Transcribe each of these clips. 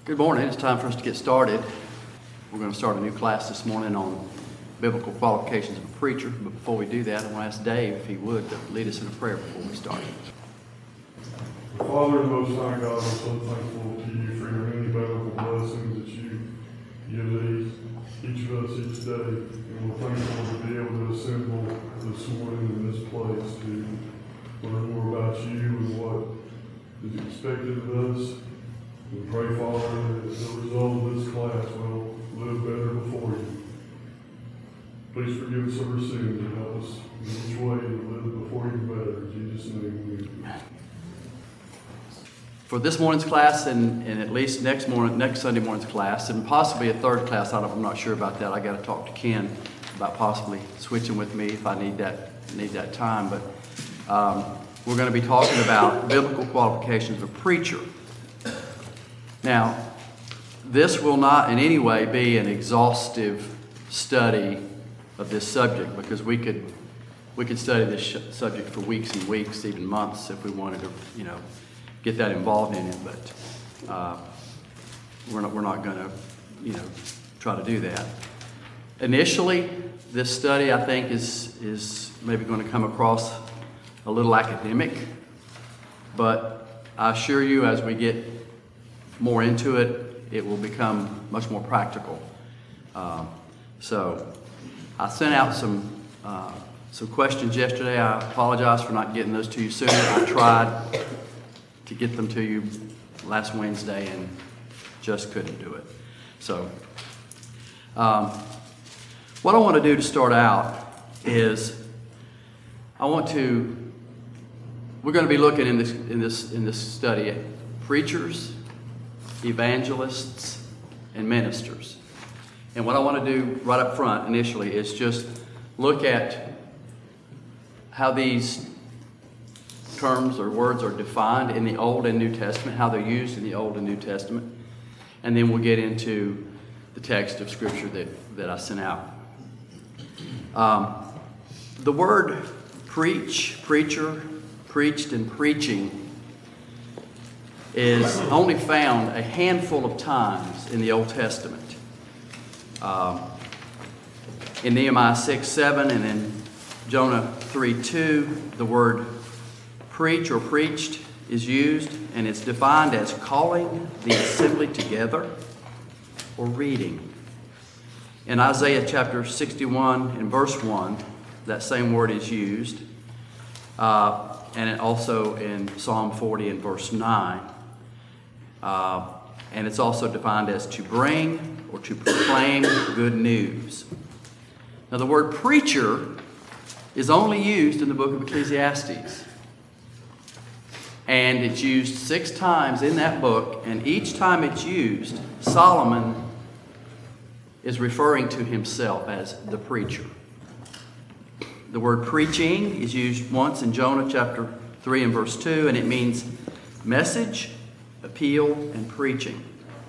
Good morning. It's time for us to get started. We're going to start a new class this morning on biblical qualifications of a preacher. But before we do that, I want to ask Dave if he would lead us in a prayer before we start. Father, Most High God, I'm so thankful to you for your many bountiful blessings that you give each of us each day. And we're thankful to be able to assemble this morning in this place to learn more about you and what is expected of us. We pray, Father, that as a result of this class, we'll live better before you. Please forgive us of our sins and help us in each way to live before you better. In Jesus' name, amen. For this morning's class and at least next Sunday morning's class, and possibly a third class, I'm not sure about that. I got to talk to Ken about possibly switching with me if I need that time. But we're going to be talking about biblical qualifications of a preacher. Now, this will not in any way be an exhaustive study of this subject, because we could study this subject for weeks and weeks, even months, if we wanted to, get that involved in it. But we're not going to, try to do that. Initially, this study I think is maybe going to come across a little academic, but I assure you, as we get more into it, it will become much more practical. So I sent out some questions yesterday. I apologize for not getting those to you sooner. I tried to get them to you last Wednesday and just couldn't do it. So what I want to do to start out is we're going to be looking in this study at preachers, evangelists, and ministers. And what I want to do right up front initially is just look at how these terms or words are defined in the Old and New Testament, how they're used in the Old and New Testament, and then we'll get into the text of Scripture that I sent out. The word preach, preacher, preached, and preaching is only found a handful of times in the Old Testament. In Nehemiah 6:7 and in Jonah 3:2, the word preach or preached is used, and it's defined as calling the assembly together or reading. In Isaiah chapter 61 and verse 1, that same word is used, and also in Psalm 40 and verse 9. And it's also defined as to bring or to proclaim good news. Now, the word preacher is only used in the book of Ecclesiastes. And it's used 6 times in that book, and each time it's used, Solomon is referring to himself as the preacher. The word preaching is used once in Jonah chapter 3 and verse 2, and it means message, appeal, and preaching.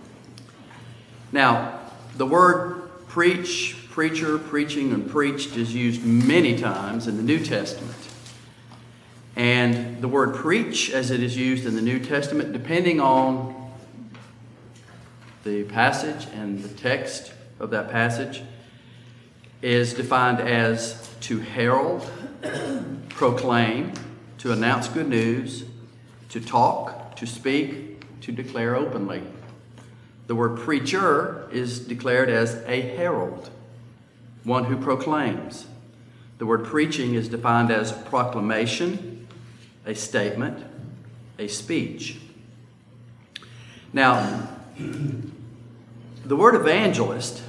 Now, the word preach, preacher, preaching, and preached is used many times in the New Testament. And the word preach, as it is used in the New Testament, depending on the passage and the text of that passage, is defined as to herald, proclaim, to announce good news, to talk, to speak, to declare openly. The word preacher is declared as a herald, one who proclaims. The word preaching is defined as proclamation, a statement, a speech. Now, the word evangelist,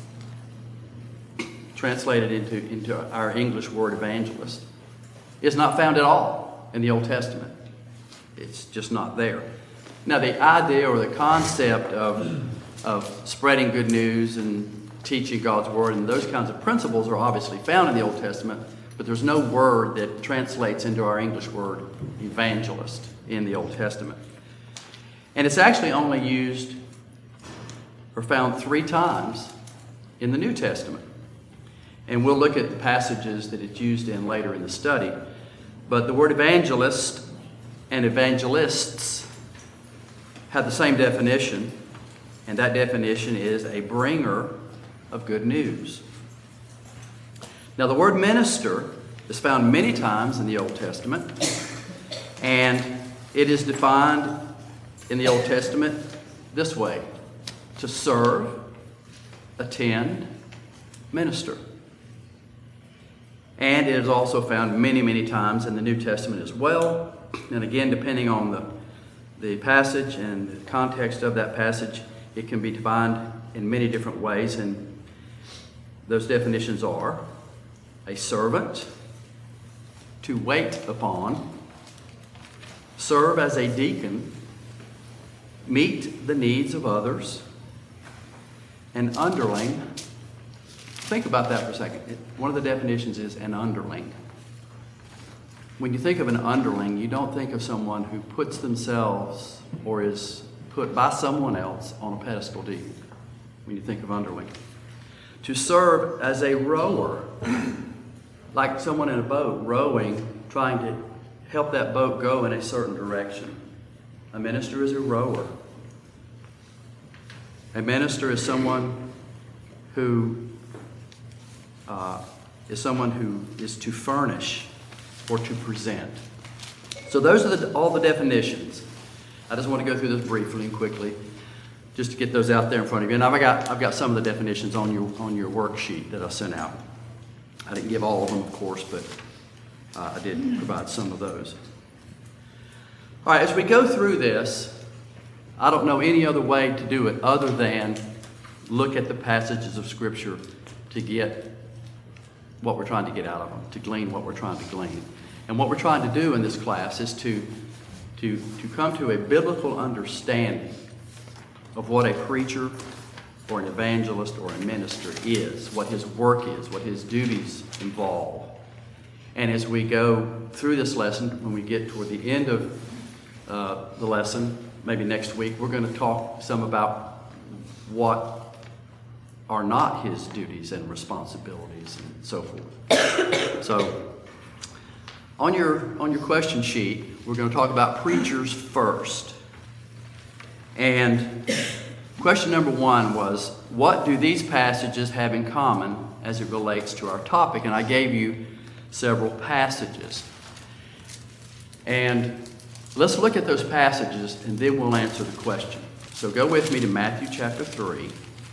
translated into our English word evangelist, is not found at all in the Old Testament. It's just not there. Now, the idea or the concept of spreading good news and teaching God's Word and those kinds of principles are obviously found in the Old Testament, but there's no word that translates into our English word evangelist in the Old Testament. And it's actually only used or found 3 times in the New Testament. And we'll look at the passages that it's used in later in the study. But the word evangelist and evangelists have the same definition, And that definition is a bringer of good news. Now, the word minister is found many times in the Old Testament, and it is defined in the Old Testament this way: to serve, attend, minister. And it is also found many, many times in the New Testament as well. And again, depending on the passage and the context of that passage, it can be defined in many different ways. And those definitions are a servant, to wait upon, serve as a deacon, meet the needs of others, and underling. Think about that for a second. One of the definitions is an underling. When you think of an underling, you don't think of someone who puts themselves or is put by someone else on a pedestal, do you? When you think of underling. To serve as a rower, like someone in a boat rowing, trying to help that boat go in a certain direction. A minister is a rower. A minister is someone who is to furnish or to present. So those are all the definitions. I just want to go through this briefly and quickly, just to get those out there in front of you. And I've got some of the definitions on your worksheet that I sent out. I didn't give all of them, of course, but I did provide some of those. All right, as we go through this, I don't know any other way to do it other than look at the passages of Scripture to get what we're trying to get out of them, to glean what we're trying to glean. And what we're trying to do in this class is to come to a biblical understanding of what a preacher or an evangelist or a minister is, what his work is, what his duties involve. And as we go through this lesson, when we get toward the end of the lesson, maybe next week, we're going to talk some about what are not his duties and responsibilities and so forth. So on your question sheet, we're going to talk about preachers first. And question number 1 was, what do these passages have in common as it relates to our topic? And I gave you several passages. And let's look at those passages and then we'll answer the question. So go with me to Matthew chapter 3.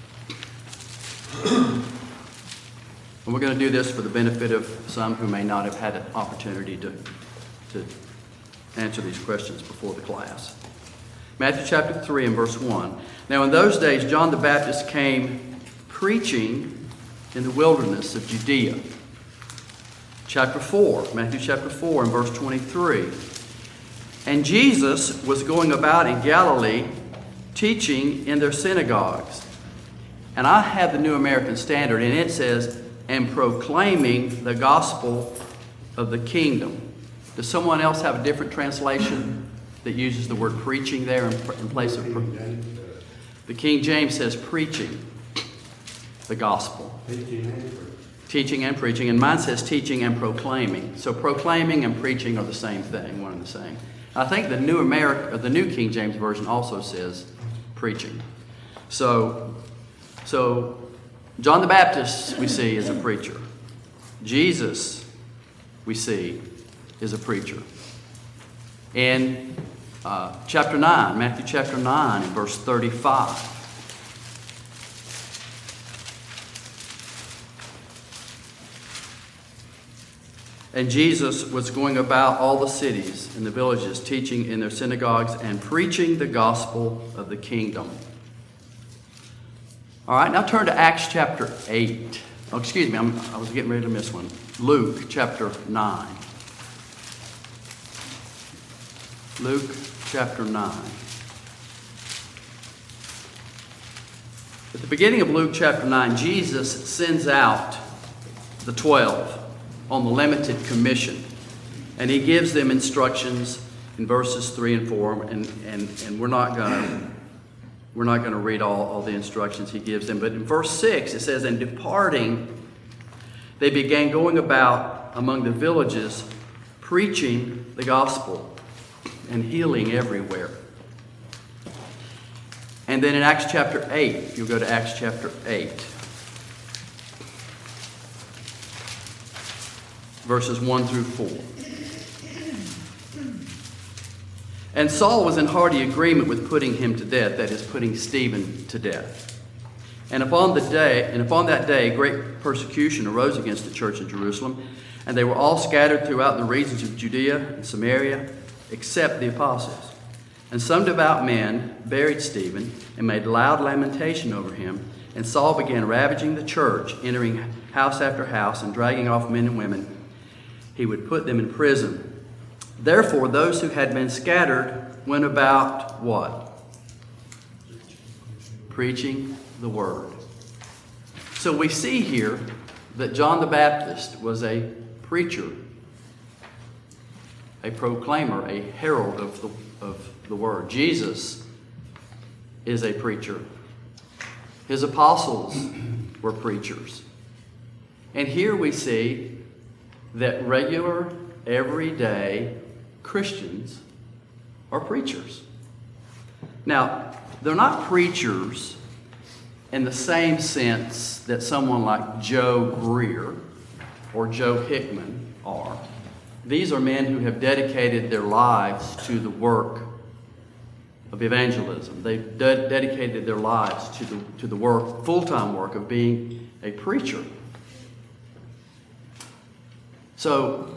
And we're going to do this for the benefit of some who may not have had an opportunity to answer these questions before the class. Matthew chapter 3 and verse 1. Now in those days John the Baptist came preaching in the wilderness of Judea. Chapter 4, Matthew chapter 4 and verse 23. And Jesus was going about in Galilee teaching in their synagogues. And I have the New American Standard, and it says, and proclaiming the gospel of the kingdom. Does someone else have a different translation that uses the word preaching there in place of... The King James says preaching the gospel. Teaching and preaching. And mine says teaching and proclaiming. So proclaiming and preaching are the same thing, one and the same. I think the New King James Version also says preaching. So John the Baptist, we see, is a preacher. Jesus, we see, is a preacher. In chapter 9, Matthew chapter 9 and verse 35. And Jesus was going about all the cities and the villages, teaching in their synagogues and preaching the gospel of the kingdom. All right, now turn to Acts chapter 8. Oh, excuse me, I was getting ready to miss one. Luke chapter 9. Luke chapter 9. At the beginning of Luke chapter 9, Jesus sends out the 12 on the limited commission. And he gives them instructions in verses 3 and 4. And we're not going to read all the instructions he gives them. But in verse 6, it says, and departing, they began going about among the villages, preaching the gospel and healing everywhere. And then in Acts chapter 8, if you'll go to Acts chapter 8, verses 1 through 4. And Saul was in hearty agreement with putting him to death, that is, putting Stephen to death. And upon that day, great persecution arose against the church in Jerusalem, and they were all scattered throughout the regions of Judea and Samaria, except the apostles. And some devout men buried Stephen and made loud lamentation over him. And Saul began ravaging the church, entering house after house and dragging off men and women. He would put them in prison. Therefore, those who had been scattered went about what? Preaching the word. So we see here that John the Baptist was a preacher, a proclaimer, a herald of the word. Jesus is a preacher. His apostles were preachers. And here we see that regular, everyday Christians are preachers. Now, they're not preachers in the same sense that someone like Joe Greer or Joe Hickman are. These are men who have dedicated their lives to the work of evangelism. They've dedicated their lives to the work, full-time work of being a preacher. So,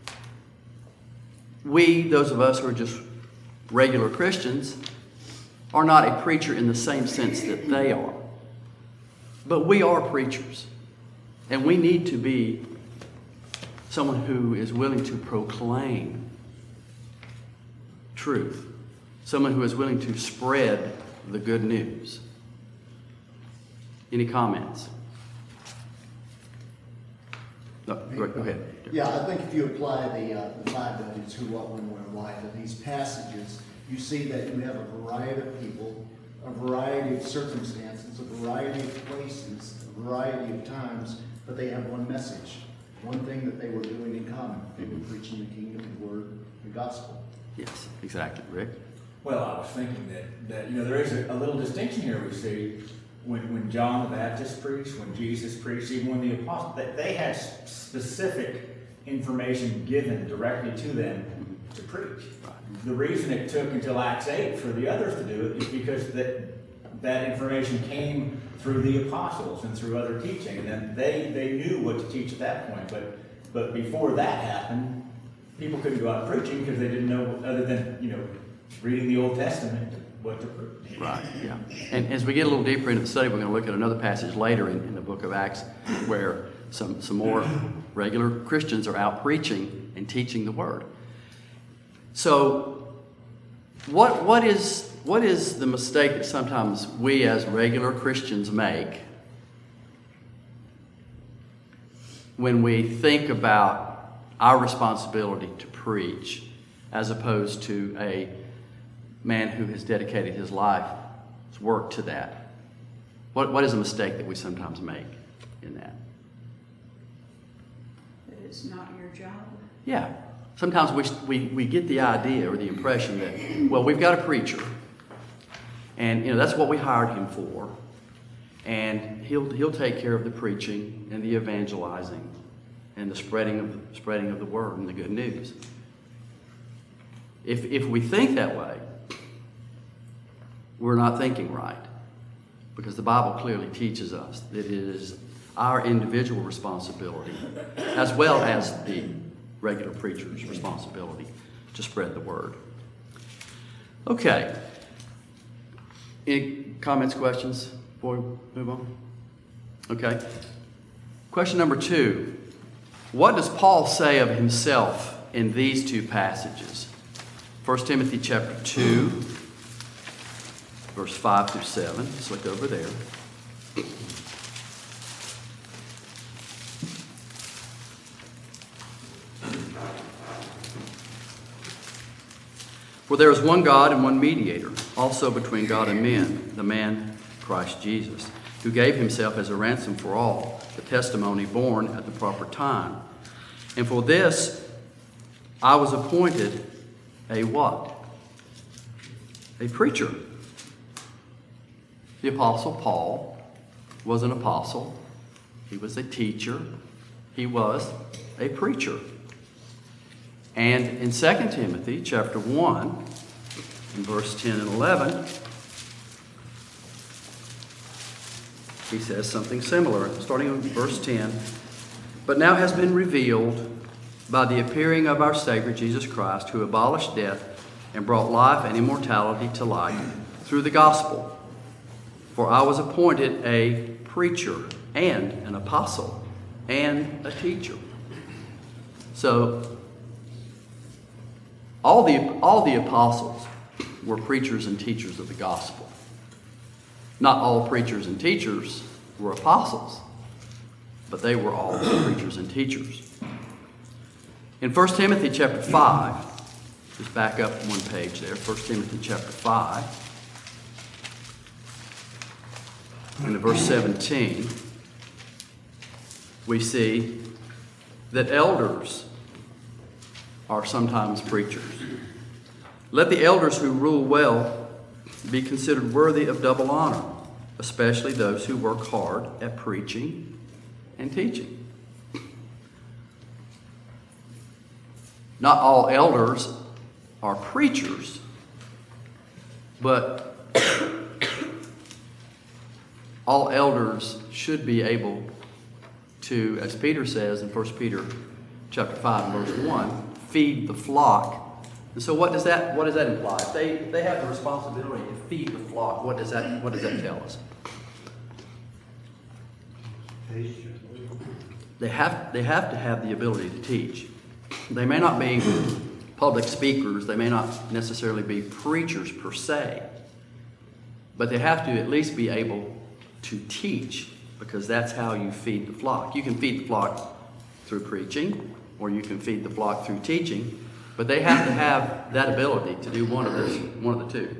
we, those of us who are just regular Christians, are not a preacher in the same sense that they are. But we are preachers. And we need to be someone who is willing to proclaim truth. Someone who is willing to spread the good news. Any comments? No, go ahead. Yeah, I think if you apply the 5 W's, who, what, when, where, why, to these passages, you see that you have a variety of people, a variety of circumstances, a variety of places, a variety of times, but they have one message, one thing that they were doing in common. They were preaching the kingdom, the word, the gospel. Yes, exactly. Rick? Well, I was thinking that there is a little distinction here we see when John the Baptist preached, when Jesus preached, even when the apostles, they had specific information given directly to them to preach. The reason it took until Acts 8 for the others to do it is because that information came through the apostles and through other teaching, and then they knew what to teach at that point. But before that happened, people couldn't go out preaching because they didn't know, other than reading the Old Testament, what to preach. Right, yeah. And as we get a little deeper into the study, we're going to look at another passage later in the book of Acts where some more regular Christians are out preaching and teaching the word. So what is the mistake that sometimes we as regular Christians make when we think about our responsibility to preach as opposed to a man who has dedicated his life's work to that? What is a mistake that we sometimes make in that? That it's not your job. Yeah. Sometimes we get the idea or the impression that, well, we've got a preacher, and that's what we hired him for, and he'll take care of the preaching and the evangelizing and the spreading of the word and the good news. If we think that way, we're not thinking right, because the Bible clearly teaches us that it is our individual responsibility, as well as the regular preacher's responsibility, to spread the word. Okay. Any comments, questions before we move on? Okay. Question number 2. What does Paul say of himself in these 2 passages? 1 Timothy chapter 2, verse 5 through 7. Let's look over there. For there is one God and one mediator, also between God and men, the man Christ Jesus, who gave himself as a ransom for all, the testimony born at the proper time. And for this I was appointed a what? A preacher. The Apostle Paul was an apostle. He was a teacher. He was a preacher. And in 2 Timothy chapter 1, in verse 10 and 11, he says something similar, starting with verse 10. But now has been revealed by the appearing of our Savior Jesus Christ, who abolished death and brought life and immortality to light through the gospel. For I was appointed a preacher and an apostle and a teacher. So all the apostles were preachers and teachers of the gospel. Not all preachers and teachers were apostles, but they were all preachers and teachers. In 1 Timothy chapter 5, just back up one page there, 1 Timothy chapter 5, and in verse 17, we see that elders are sometimes preachers. Let the elders who rule well be considered worthy of double honor, especially those who work hard at preaching and teaching. Not all elders are preachers, but all elders should be able to, as Peter says in 1 Peter chapter 5 and verse 1, feed the flock. And so what does that imply? If they have the responsibility to feed the flock, what does that tell us? They have to have the ability to teach. They may not be public speakers, they may not necessarily be preachers per se, but they have to at least be able to teach, because that's how you feed the flock. You can feed the flock through preaching, or you can feed the flock through teaching, but they have to have that ability to do one of the two.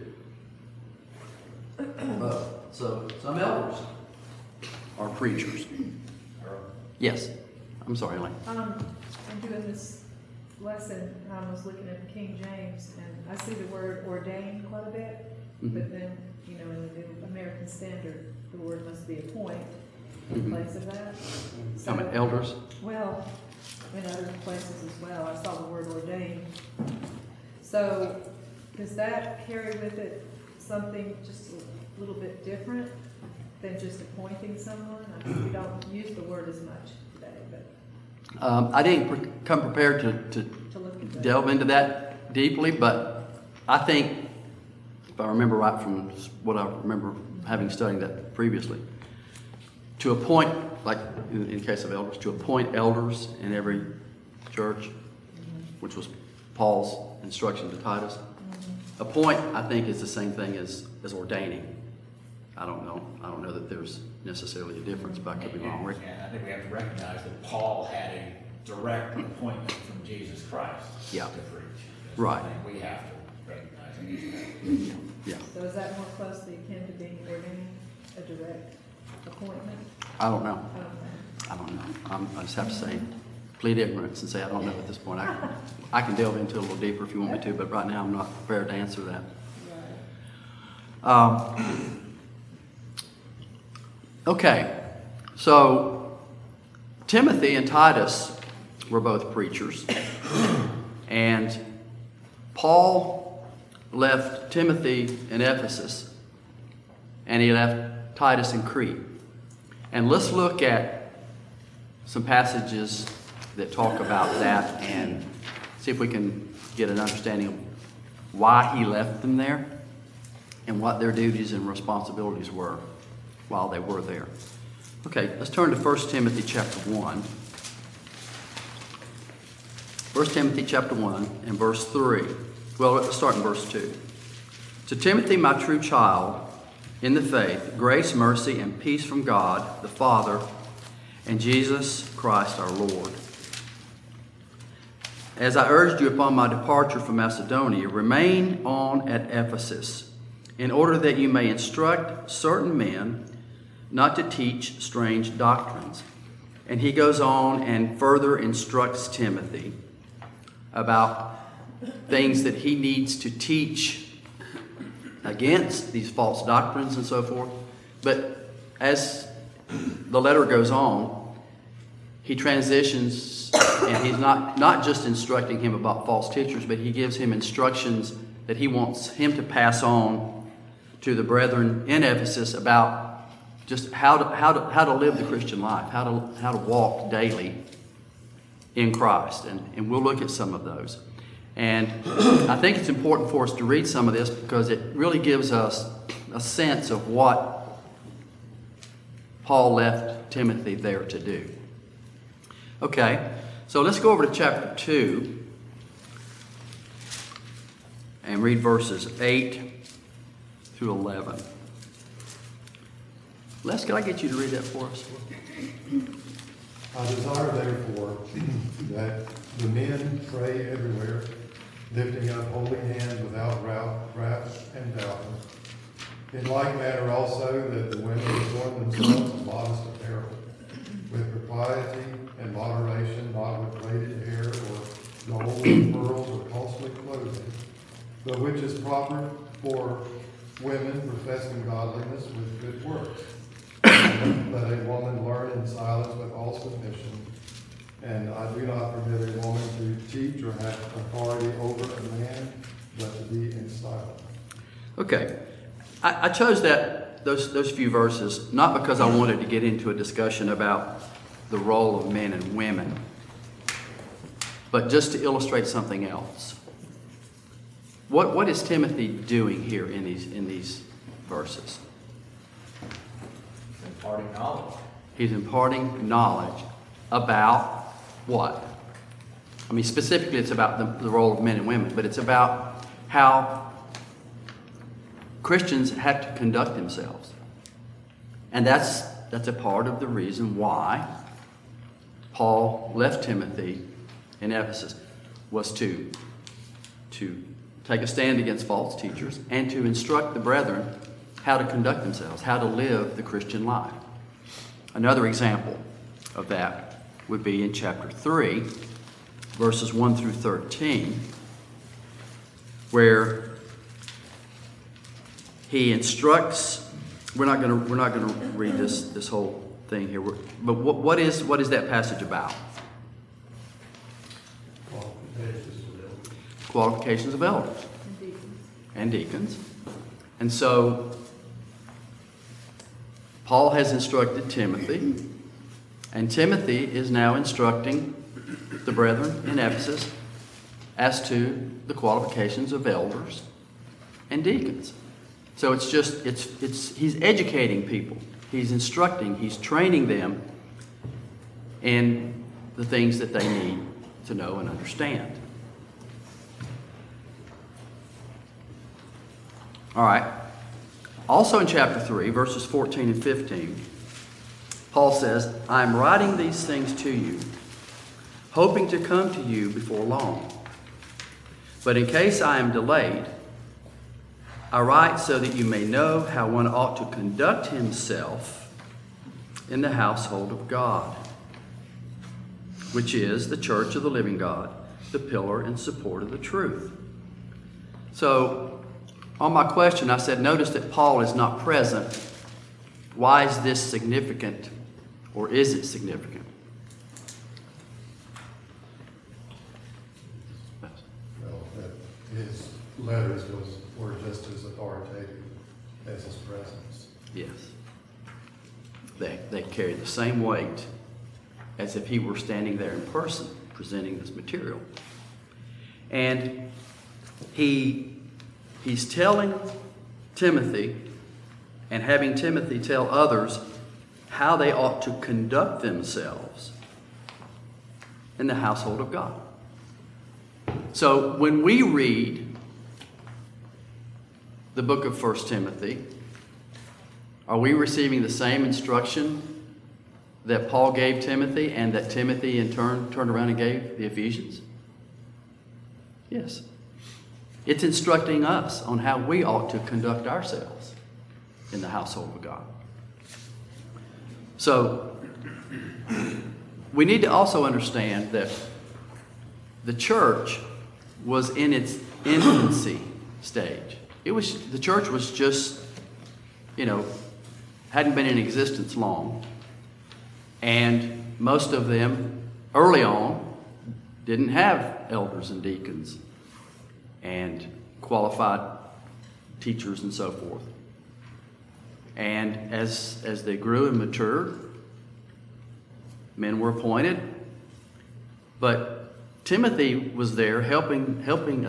So some elders are preachers. Yes. I'm sorry, Elaine. I'm doing this lesson, I was looking at the King James, and I see the word ordained quite a bit, but then, in the New American Standard, the word must be appoint in place of that. So, Elders? Well, in other places as well, I saw the word ordained. So, does that carry with it something just a little bit different than just appointing someone? I mean, we don't use the word as much today, but I didn't come prepared to look at that. delve into that deeply, but I think, if I remember right from what I remember having studied that previously, to appoint, like in case of elders, to appoint elders in every church, which was Paul's instruction to Titus. Appoint, I think, is the same thing as ordaining. I don't know that there's necessarily a difference, but I could be wrong. Rick? And I think we have to recognize that Paul had a direct appointment from Jesus Christ to preach. That's Right. the thing we have to recognize. Yeah. So is that more closely akin to being ordained, a direct appointment? I don't know. Okay. I don't know. I just have to say, plead ignorance and say I don't know at this point. I can delve into it a little deeper if you want me to, but right now I'm not prepared to answer that. Right. Okay, so Timothy and Titus were both preachers, and Paul left Timothy in Ephesus, and he left Titus in Crete. And let's look at some passages that talk about that and see if we can get an understanding of why he left them there and what their duties and responsibilities were while they were there. Okay, let's turn to 1 Timothy chapter 1. 1 Timothy chapter 1 and verse 3. Well, let's start in verse 2. To Timothy, my true child, in the faith, grace, mercy, and peace from God, the Father, and Jesus Christ our Lord. As I urged you upon my departure from Macedonia, remain on at Ephesus, in order that you may instruct certain men not to teach strange doctrines. And he goes on and further instructs Timothy about things that he needs to teach against these false doctrines and so forth. But as the letter goes on, he transitions, and he's not just instructing him about false teachers, but he gives him instructions that he wants him to pass on to the brethren in Ephesus about just how to live the Christian life, how to walk daily in Christ. And we'll look at some of those. And I think it's important for us to read some of this because it really gives us a sense of what Paul left Timothy there to do. Okay, so let's go over to chapter 2 and read verses 8 through 11. Les, can I get you to read that for us? I desire therefore that the men pray everywhere, lifting up holy hands without wrath and doubting. In like manner also that the women adorn themselves in modest apparel, with propriety and moderation, not with braided hair or gold or pearls or costly clothing, but which is proper for women professing godliness with good works. Let a woman learn in silence with all submission. And I do not permit a woman to teach or have authority over a man, but to be in silence. Okay. I chose those few verses not because I wanted to get into a discussion about the role of men and women, but just to illustrate something else. What is Timothy doing here in these verses? Imparting knowledge. He's imparting knowledge about what? I mean, specifically it's about the role of men and women, but it's about how Christians have to conduct themselves. And that's a part of the reason why Paul left Timothy in Ephesus, was to take a stand against false teachers and to instruct the brethren how to conduct themselves, how to live the Christian life. Another example of that would be in chapter 3, verses 1 through 13, where he instructs. We're not going to read this whole thing here. But what is that passage about? Qualifications of elders and deacons. And so Paul has instructed Timothy, and Timothy is now instructing the brethren in Ephesus as to the qualifications of elders and deacons. So he's educating people. He's instructing, he's training them in the things that they need to know and understand. All right. Also in chapter 3, verses 14 and 15, Paul says, I am writing these things to you, hoping to come to you before long. But in case I am delayed, I write so that you may know how one ought to conduct himself in the household of God, which is the church of the living God, the pillar and support of the truth. So, on my question, I said, notice that Paul is not present. Why is this significant, or is it significant? Well, that his letters were just as authoritative as his presence. Yes. They carry the same weight as if he were standing there in person presenting this material. And he's telling Timothy and having Timothy tell others how they ought to conduct themselves in the household of God. So when we read the book of 1 Timothy, are we receiving the same instruction that Paul gave Timothy and that Timothy in turn turned around and gave the Ephesians? Yes. It's instructing us on how we ought to conduct ourselves in the household of God. So, we need to also understand that the church was in its infancy stage. The church was just, hadn't been in existence long, and most of them early on didn't have elders and deacons and qualified teachers and so forth. And as they grew and matured, men were appointed, but Timothy was there helping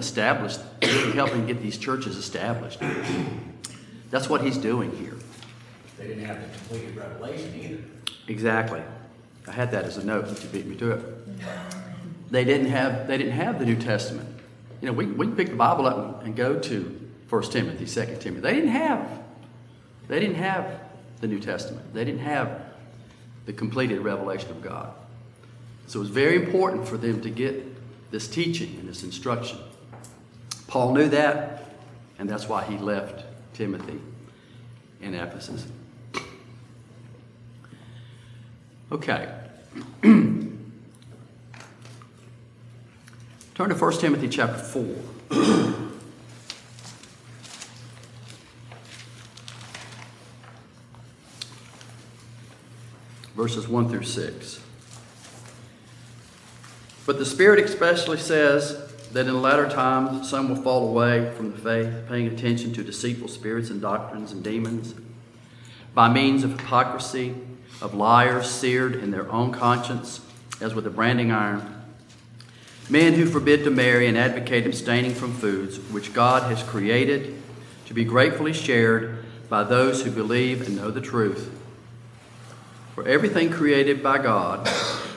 get these churches established. That's what he's doing here. They didn't have the completed revelation either. Exactly. I had that as a note, but you beat me to it. They didn't have the New Testament. You know, we can pick the Bible up and go to 1 Timothy, 2 Timothy. They didn't have the New Testament. They didn't have the completed revelation of God. So it was very important for them to get this teaching and this instruction. Paul knew that, and that's why he left Timothy in Ephesus. Okay. Turn to 1 Timothy chapter 4. Verses 1 through 6. But the Spirit especially says that in the latter times some will fall away from the faith, paying attention to deceitful spirits and doctrines and demons, by means of hypocrisy, of liars seared in their own conscience, as with a branding iron, men who forbid to marry and advocate abstaining from foods which God has created to be gratefully shared by those who believe and know the truth. For everything created by God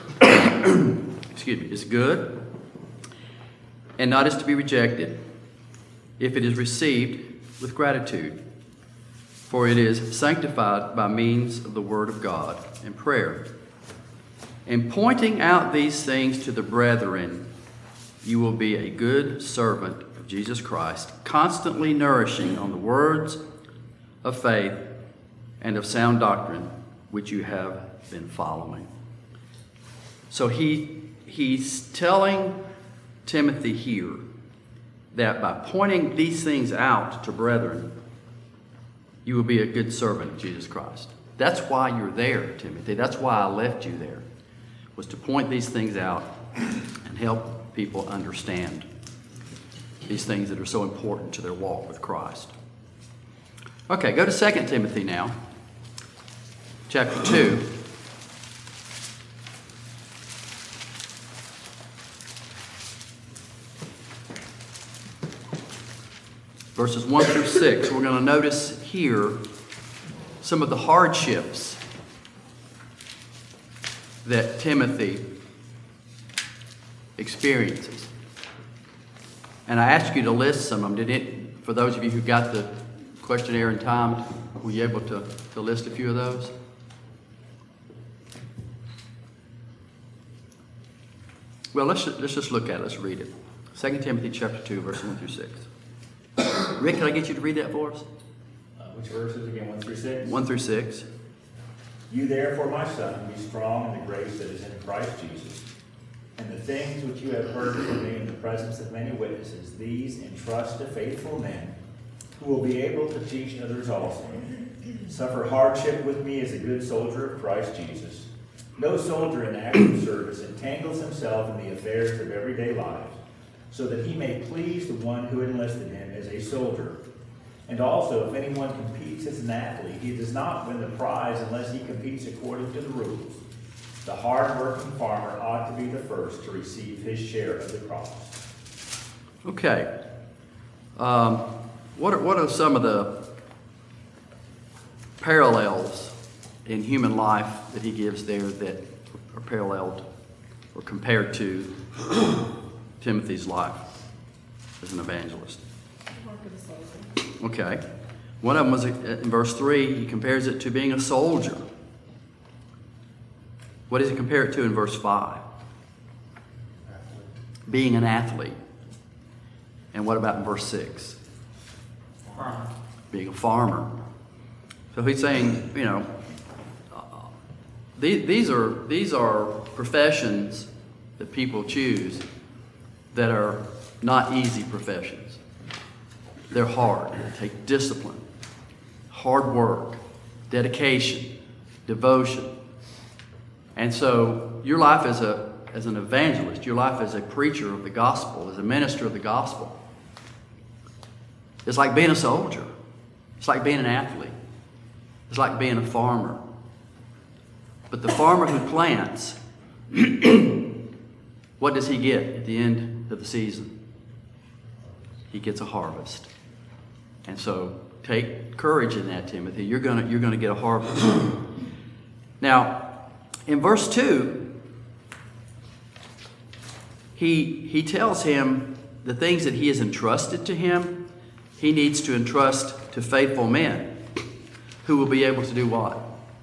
is good and not is to be rejected if it is received with gratitude. For it is sanctified by means of the word of God and prayer. And pointing out these things to the brethren, you will be a good servant of Jesus Christ, constantly nourishing on the words of faith and of sound doctrine, which you have been following. So he's telling Timothy here that by pointing these things out to brethren, you will be a good servant of Jesus Christ. That's why you're there, Timothy. That's why I left you there, was to point these things out and help people understand these things that are so important to their walk with Christ. Okay, go to 2 Timothy now, chapter 2. Verses 1 through 6. We're going to notice here some of the hardships that Timothy experiences. And I asked you to list some of them. For those of you who got the questionnaire in time, were you able to list a few of those? Well, let's just look at it. Let's read it. 2 Timothy chapter 2, verse 1 through 6. Rick, can I get you to read that for us? Which verses again, 1 through 6? 1 through 6. You therefore, my son, be strong in the grace that is in Christ Jesus. And the things which you have heard from me in the presence of many witnesses, these entrust to faithful men, who will be able to teach others also. Suffer hardship with me as a good soldier of Christ Jesus. No soldier in active service entangles himself in the affairs of everyday life, so that he may please the one who enlisted him as a soldier. And also, if anyone competes as an athlete, he does not win the prize unless he competes according to the rules. The hard-working farmer ought to be the first to receive his share of the crops. Okay. What are some of the parallels in human life that he gives there that are paralleled or compared to Timothy's life as an evangelist? Okay. One of them was in verse 3, he compares it to being a soldier. What does he compare it to in verse 5? Being an athlete. And what about in verse 6? Being a farmer. So he's saying, you know, these are professions that people choose that are not easy professions. They're hard. They take discipline, hard work. dedication, devotion. And so your life as an evangelist, your life as a preacher of the gospel, as a minister of the gospel, it's like being a soldier. It's like being an athlete. It's like being a farmer. But the farmer who plants, what does he get at the end of the season? He gets a harvest. And so take courage in that, Timothy. You're gonna get a harvest. Now, in verse 2, he tells him the things that he has entrusted to him, he needs to entrust to faithful men who will be able to do what?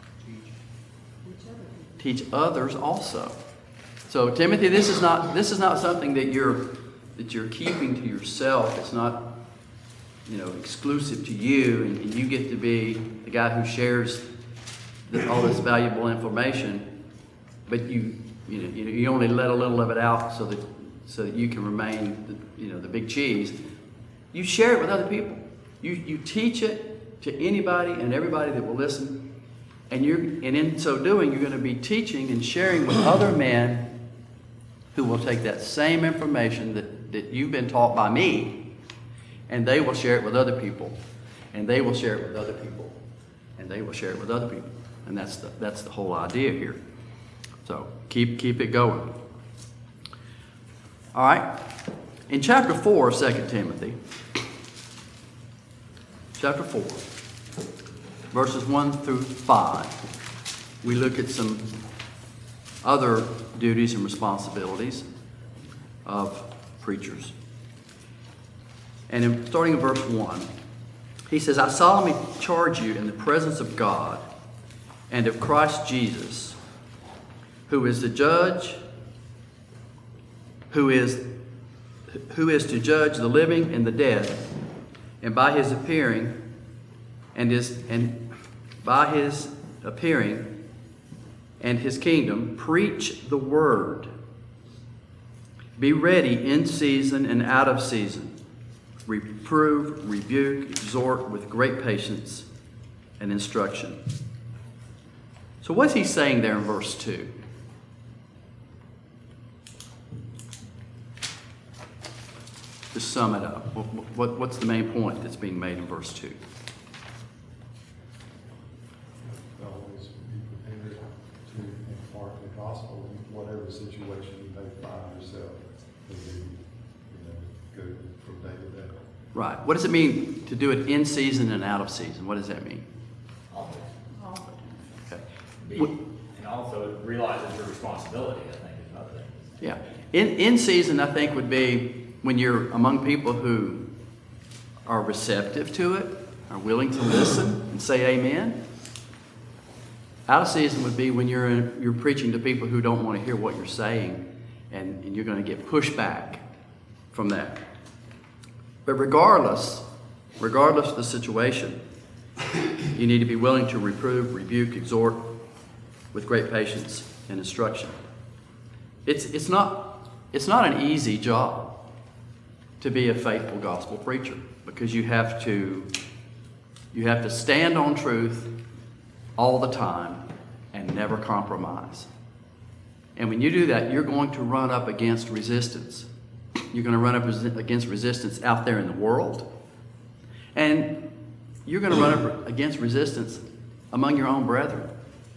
Teach others also. So Timothy, this is not something that you're keeping to yourself. It's not, exclusive to you, and you get to be the guy who shares all this valuable information. But you only let a little of it out so that you can remain the big cheese. You share it with other people. You teach it to anybody and everybody that will listen. And in so doing, you're going to be teaching and sharing with other men who will take that same information that you've been taught by me, and they will share it with other people, and they will share it with other people, and they will share it with other people. And that's the whole idea here. So keep it going. All right. In chapter 4 of 2 Timothy, chapter 4, verses 1 through 5, we look at some other duties and responsibilities of preachers. And starting in verse 1, he says, I solemnly charge you in the presence of God and of Christ Jesus, who is the judge, who is to judge the living and the dead, and by his appearing and his kingdom, preach the word. Be ready in season and out of season. Reprove, rebuke, exhort with great patience and instruction. So what's he saying there in verse 2? To sum it up, what's the main point that's being made in verse 2? Always be prepared to impart the gospel in whatever situation you may find yourself to be, good from day to day. Right. What does it mean to do it in season and out of season? What does that mean? Always. Okay. And also realize it's your responsibility, I think, is another thing. Yeah. In season, I think, would be when you're among people who are receptive to it, are willing to listen and say amen. Out of season would be when you're preaching to people who don't want to hear what you're saying, and you're going to get pushback from that. But regardless of the situation, you need to be willing to reprove, rebuke, exhort with great patience and instruction. It's not an easy job to be a faithful gospel preacher, because you have to stand on truth all the time and never compromise. And when you do that, you're going to run up against resistance. You're going to run up against resistance out there in the world. And you're going to run up against resistance among your own brethren.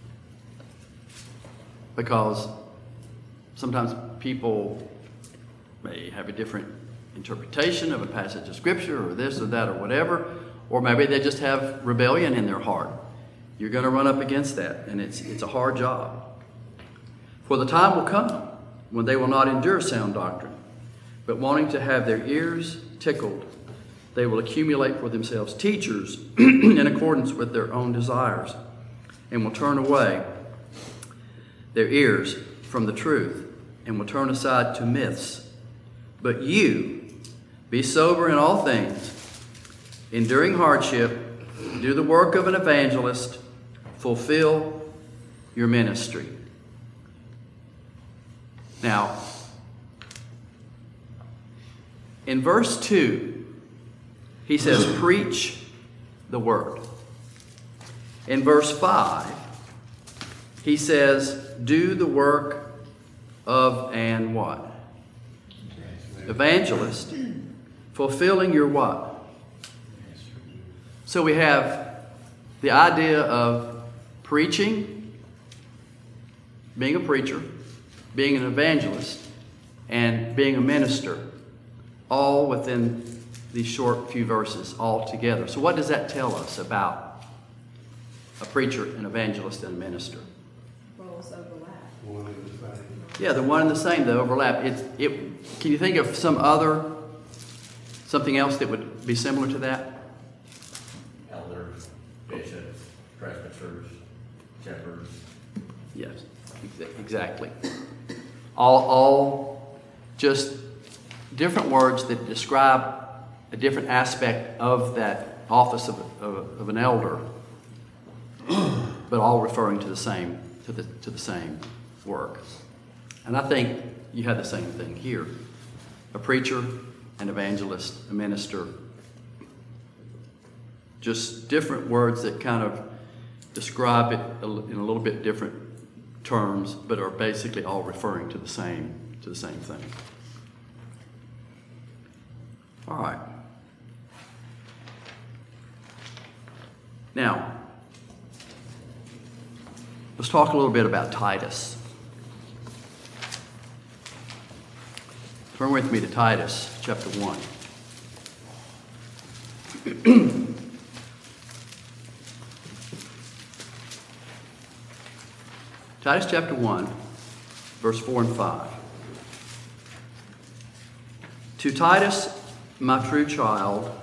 Because sometimes people may have a different interpretation of a passage of Scripture, or this or that or whatever, or maybe they just have rebellion in their heart. You're going to run up against that, and it's a hard job. For the time will come when they will not endure sound doctrine, but wanting to have their ears tickled, they will accumulate for themselves teachers in accordance with their own desires, and will turn away their ears from the truth, and will turn aside to myths. But you, be sober in all things, enduring hardship, do the work of an evangelist, fulfill your ministry. Now, in verse 2, he says, preach the word. In verse 5, he says, do the work of an what? Evangelist, fulfilling your what? So we have the idea of preaching, being a preacher, being an evangelist, and being a minister, all within these short few verses all together. So what does that tell us about a preacher, an evangelist, and a minister? Roles overlap. One and the same. Yeah, the one and the same, the overlap. Can you think of something else that would be similar to that? Elders, bishops, presbyters, shepherds. Yes, exactly. All just different words that describe a different aspect of that office of an elder, but all referring to the same work. And I think you have the same thing here: a preacher, an evangelist, a minister. Just different words that kind of describe it in a little bit different terms, but are basically all referring to the same thing. All right. Now, let's talk a little bit about Titus. Turn with me to Titus chapter 1. Titus chapter 1, verse 4 and 5. To Titus, my true child,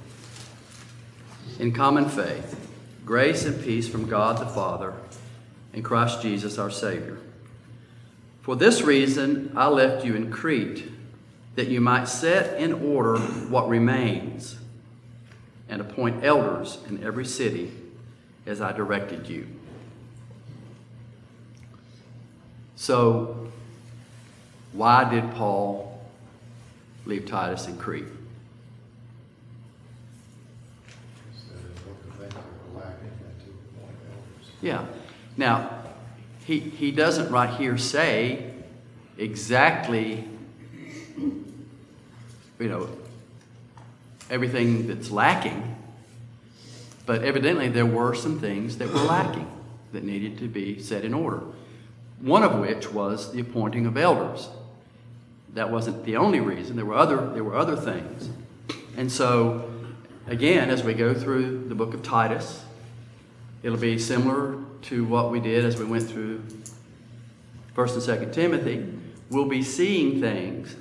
in common faith, grace and peace from God the Father and Christ Jesus our Savior. For this reason I left you in Crete, that you might set in order what remains and appoint elders in every city as I directed you. So, why did Paul leave Titus in Crete? Yeah. Now, he doesn't right here say exactly, everything that's lacking, but evidently there were some things that were lacking that needed to be set in order. One of which was the appointing of elders. That wasn't the only reason. There were other things. And so, again, as we go through the book of Titus, it'll be similar to what we did as we went through 1st and 2nd Timothy. We'll be seeing things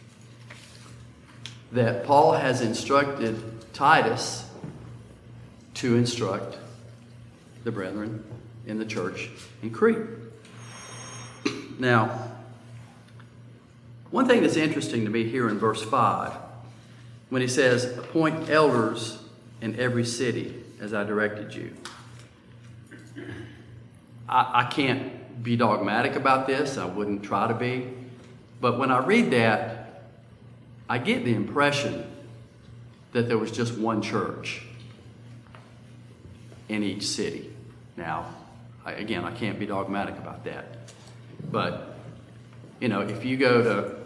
that Paul has instructed Titus to instruct the brethren in the church in Crete. Now, one thing that's interesting to me here in verse 5, when he says, appoint elders in every city as I directed you. I can't be dogmatic about this. I wouldn't try to be. But when I read that, I get the impression that there was just one church in each city. Now, I can't be dogmatic about that. But, if you go to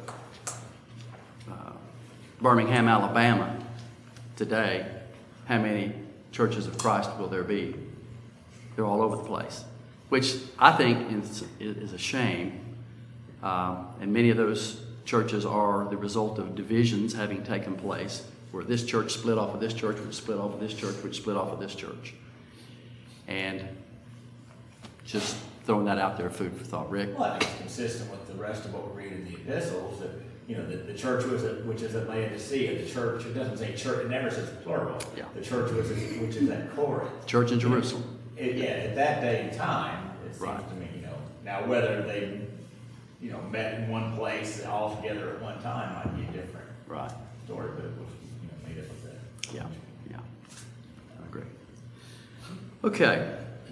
Birmingham, Alabama today, how many churches of Christ will there be? They're all over the place, which I think is a shame. And many of those churches are the result of divisions having taken place, where this church split off of this church, which split off of this church, which split off of this church. And just throwing that out there, food for thought. Rick? Well, I think it's consistent with the rest of what we read in the epistles, that, the church which is at Laodicea, the church, it doesn't say church, it never says plural. Yeah. The church which is at Corinth. Church in Jerusalem. At that day and time, it seems Right. to me, now whether they, met in one place all together at one time might be a different Right. story, but it was, made up of that. Yeah. I agree. Okay.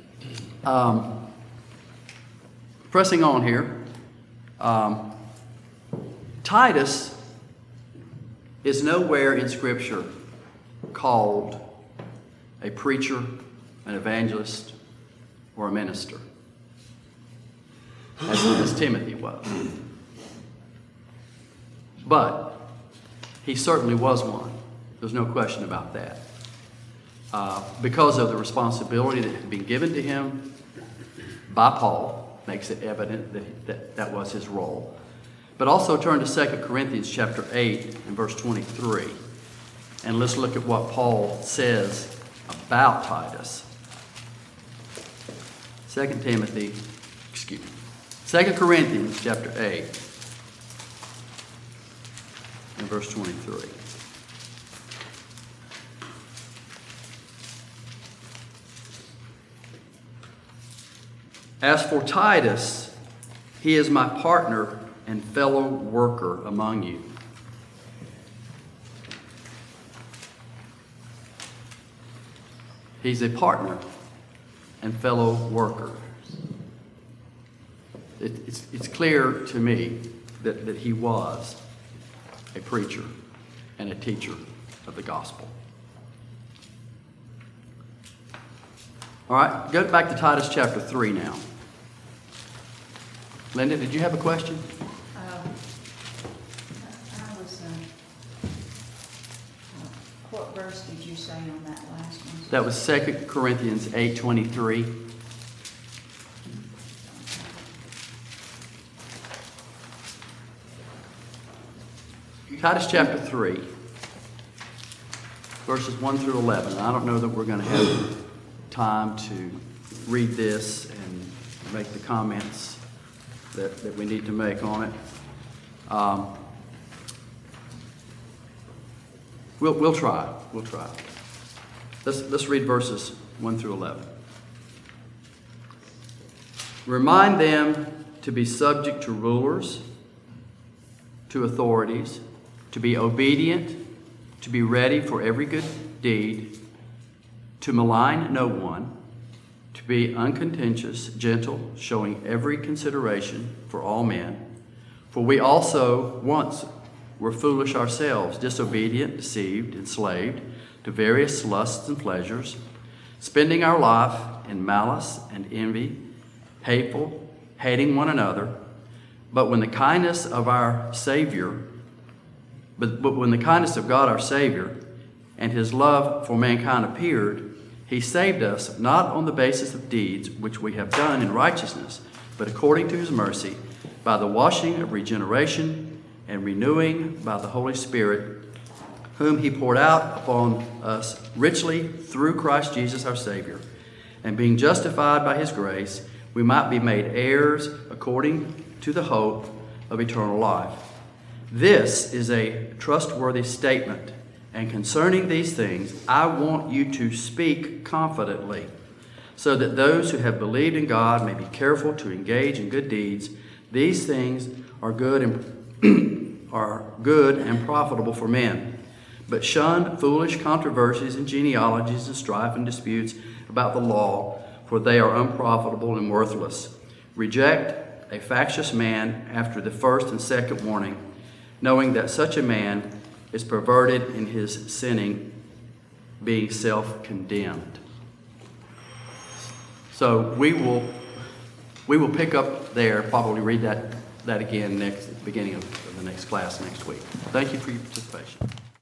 Pressing on here. Titus is nowhere in Scripture called a preacher, an evangelist, or a minister, as Timothy was. But he certainly was one. There's no question about that. Because of the responsibility that had been given to him by Paul, makes it evident that was his role. But also turn to 2 Corinthians chapter 8 and verse 23. And let's look at what Paul says about Titus. 2 Corinthians chapter 8 and verse 23. As for Titus, he is my partner and fellow worker among you. He's a partner and fellow worker. It's clear to me that he was a preacher and a teacher of the gospel. All right, go back to Titus chapter 3 now. Linda, did you have a question? What verse did you say on that last one? That was 2 Corinthians 8:23. Titus chapter 3, verses 1 through 11. I don't know that we're going to have time to read this and make the comments that we need to make on it. We'll try. We'll try. Let's read verses 1 through 11. Remind them to be subject to rulers, to authorities, to be obedient, to be ready for every good deed, to malign no one, to be uncontentious, gentle, showing every consideration for all men. For we also once were foolish ourselves, disobedient, deceived, enslaved to various lusts and pleasures, spending our life in malice and envy, hateful, hating one another. But when the kindness of our Savior, but when the kindness of God our Savior and his love for mankind appeared, he saved us not on the basis of deeds which we have done in righteousness, but according to his mercy, by the washing of regeneration and renewing by the Holy Spirit, whom he poured out upon us richly through Christ Jesus our Savior. And being justified by his grace, we might be made heirs according to the hope of eternal life. This is a trustworthy statement, and concerning these things, I want you to speak confidently, so that those who have believed in God may be careful to engage in good deeds. These things are good and profitable for men. But shun foolish controversies and genealogies and strife and disputes about the law, for they are unprofitable and worthless. Reject a factious man after the first and second warning, knowing that such a man is perverted in his sinning, being self-condemned. So we will pick up there, probably read that again at the beginning of the next class next week. Thank you for your participation.